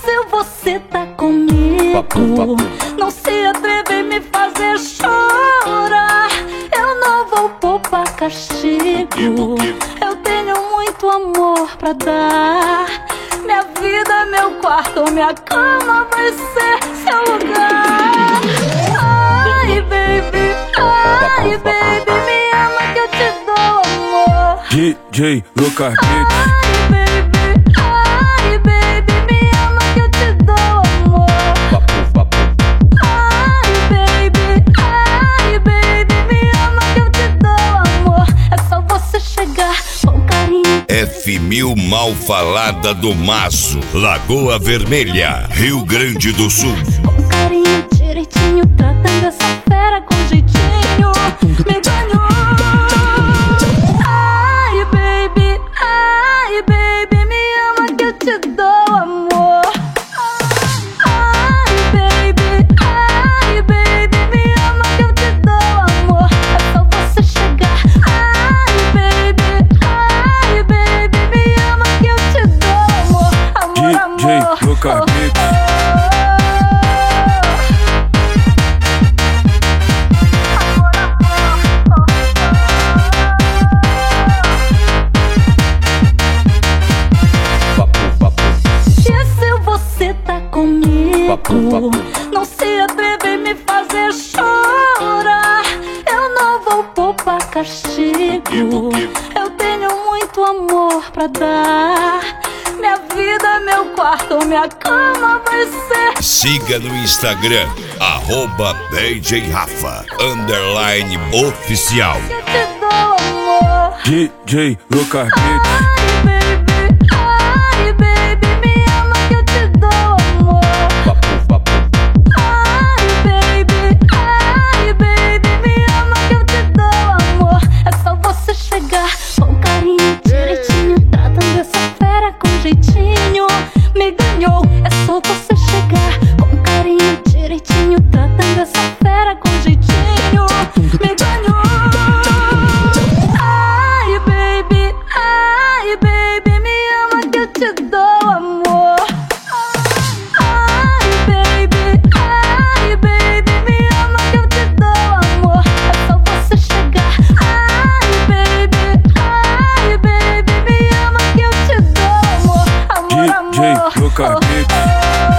se você tá comigo, não se atreve a me fazer chorar. Eu não vou poupar castigo, eu tenho muito amor pra dar. Minha vida, meu quarto, minha cama vai ser seu lugar. Ai, baby, me ama que eu te dou amor. DJ Lucas Beats. Ai, baby, me ama que eu te dou amor. Ai, baby, me ama que eu te dou amor. É só você chegar com carinho. F1000 Mal Falada do Maço, Lagoa Vermelha, Rio Grande do Sul. Com carinho direitinho, tratando essa fera com jeitinho. Me ganhou. Ai, baby, me ama que eu te dou amor. Ai, baby, me ama que eu te dou amor. É só você chegar. Ai, baby, me ama que eu te dou amor. Amor, DJ amor. Lucas Beats. Não se atreve a me fazer chorar. Eu não vou poupar castigo, eu tenho muito amor pra dar. Minha vida, meu quarto, minha cama vai ser. Siga no Instagram, @DJRafa_oficial. Eu te dou amor. DJ Lucas Beats. Ai, baby, me ama que eu te dou amor. Ai, baby, me ama que eu te dou amor. É só você chegar com carinho direitinho, tratando essa fera com jeitinho. Me ganhou, é só você chegar com carinho direitinho, tratando essa fera com jeitinho. Me ganhou. Ai, baby, me ama que eu te dou amor. Ai, baby, me ama que eu te dou amor. É só você chegar. Ai, baby, me ama que eu te dou amor. Amor, DJ amor. Lucas Beats.